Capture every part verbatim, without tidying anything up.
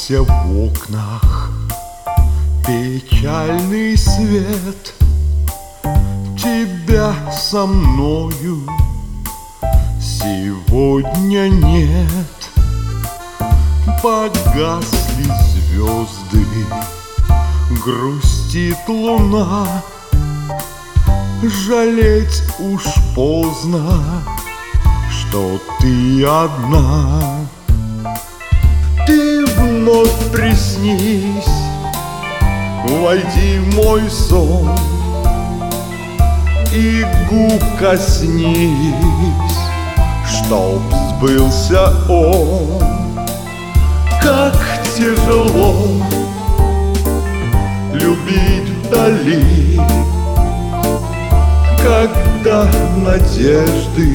Оставшийся в окнах печальный свет. Тебя со мною сегодня нет. Погасли звезды, грустит луна. Жалеть уж поздно, что ты одна. Ты вновь приснись, войди в мой сон и губ коснись, чтоб сбылся он. Как тяжело любить вдали, когда надежды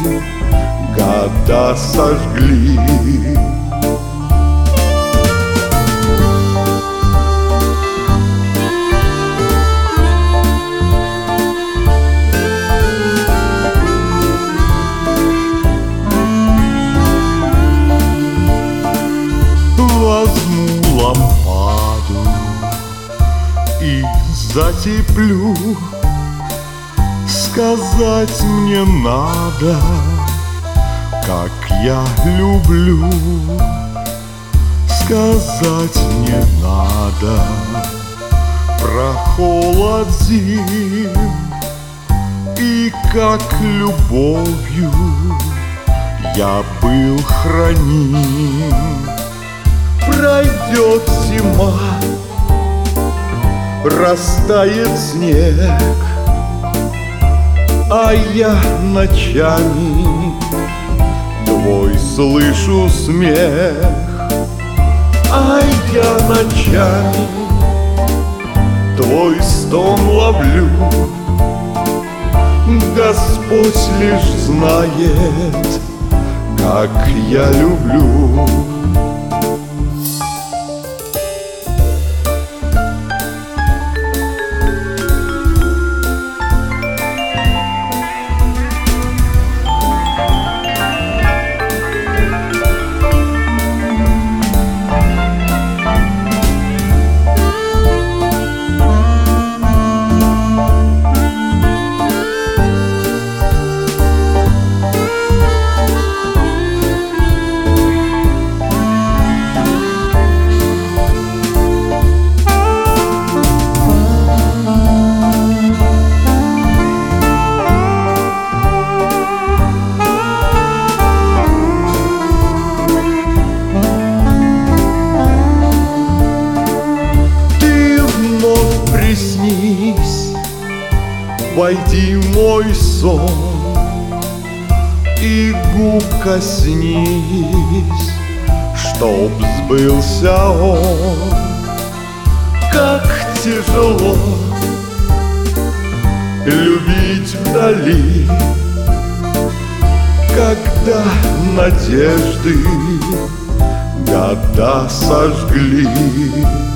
года сожгли. Возьму лампаду и затеплю. Сказать мне надо, как я люблю. Сказать мне надо про холод зим и как любовью я был храним. Пройдет зима, растает снег, а я ночами твой слышу смех. А я ночами твой стон ловлю. Господь лишь знает, как я люблю. Войди в мой сон и губ коснись, чтоб сбылся он. Как тяжело любить вдали, когда надежды года сожгли.